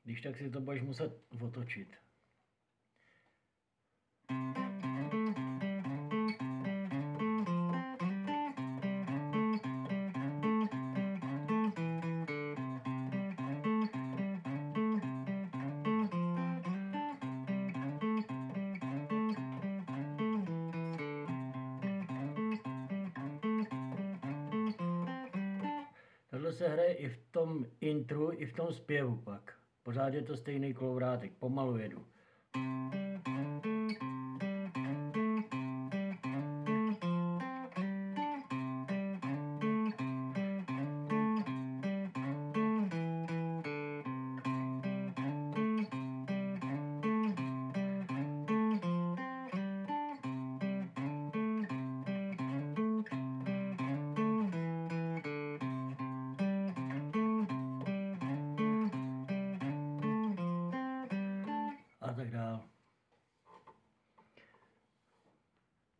Když tak si to budeš muset otočit. Tohle se hraje i v tom intru, i v tom zpěvu pak. Pořád je to stejný kolovrátek, pomalu jedu. A tak dál.